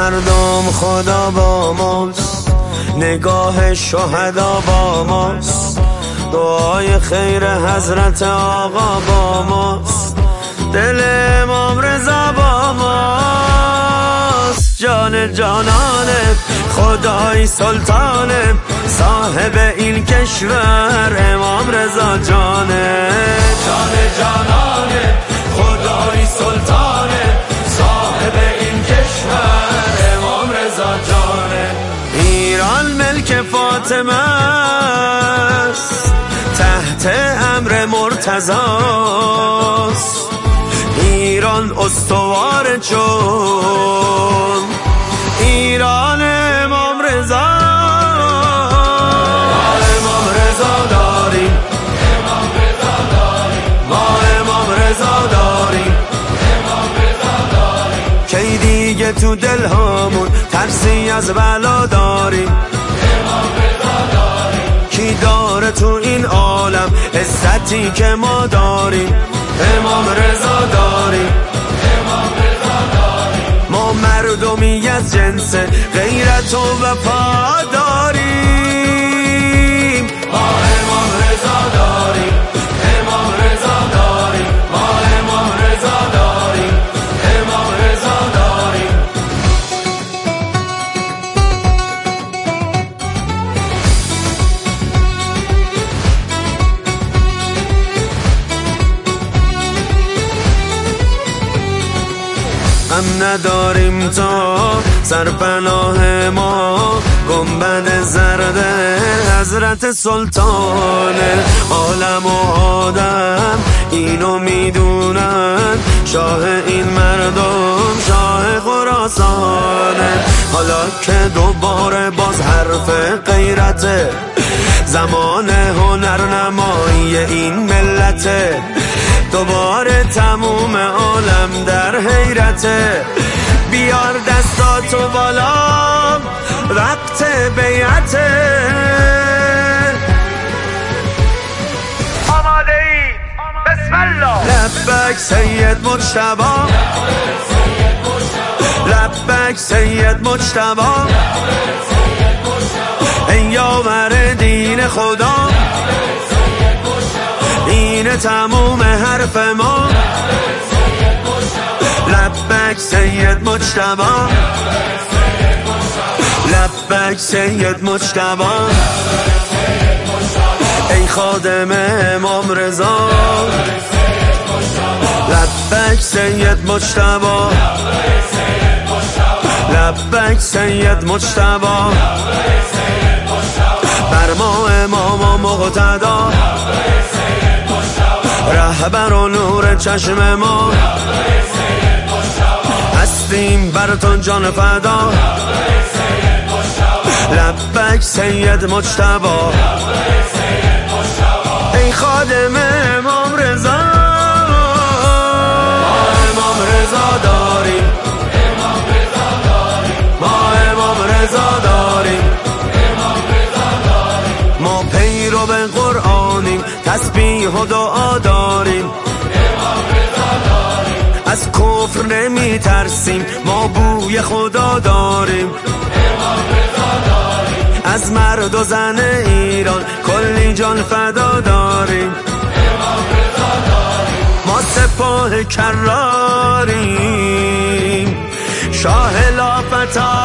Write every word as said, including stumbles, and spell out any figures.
مردم خدا با ماست، نگاه شهدا با ماست، دعای خیر حضرت آقا با ماست، دل امام رضا با ماست. جان جانانه خدای سلطانه، صاحب این کشور امام رضا جانه. جان جانانه خدای سلطانه، صاحب این کشور امام رضا جانه. ایران ملک فاطمه است، تحت امر مرتضاست. ایران استوار چون ایران امام رضا. ما امام رضا داریم، امام رضا داریم، ما امام رضا داریم، امام رضا داریم. کی دیگه تو دل هامون ترسی از بلا داریم، امام رضا داریم. کی داره تو این عالم عزتی که ما داریم، امام رضا داریم، امام رضا داریم. ما مردمی از جنس غیرت و وفا داریم. ما امام رضا داریم، امام رضا داریم، ما امام رضا داریم، امام رضا داریم. غم نداریم تا سرپناه ما، گنبد زرد حضرت سلطان عالم و آدم اینو میدونن، شاه این مردم شاه خراسانه. حالا که دوباره باز حرف غیرته، زمان هنرنمایی این ملته، دوباره تموم عالم در حیرته. بیار دستاتو بالا وقت بیعته. آماده ای؟ بسم الله. لبک سید مجتبی، لبک سید مجتبی، ای یاور دین خدا، این تموم حرف ما. لبک سید مجتبی، لبک سید مجتبی، ای خادم امام رضا. لبک سید مجتبی، لبک سید مجتبی، بر ما امام و مقتدا، رهبر و نور چشم ما، هستیم بر تو جان فدا. لبک سید مجتبی، ای خادم امام رضا. ما امام رضا داریم، امام رضا داریم، ما امام رضا داریم، امام رضا داریم. ما پیرو به قرآنیم، تسبیح و دعا داریم، امام رضا داریم. از کفر نمی ترسیم، ما بوی خدا داریم، امام رضا داریم. از مرد و زن ایران کلی جان فدا داریم، امام رضا داریم. ما سپاه کراریم، شاه لافتا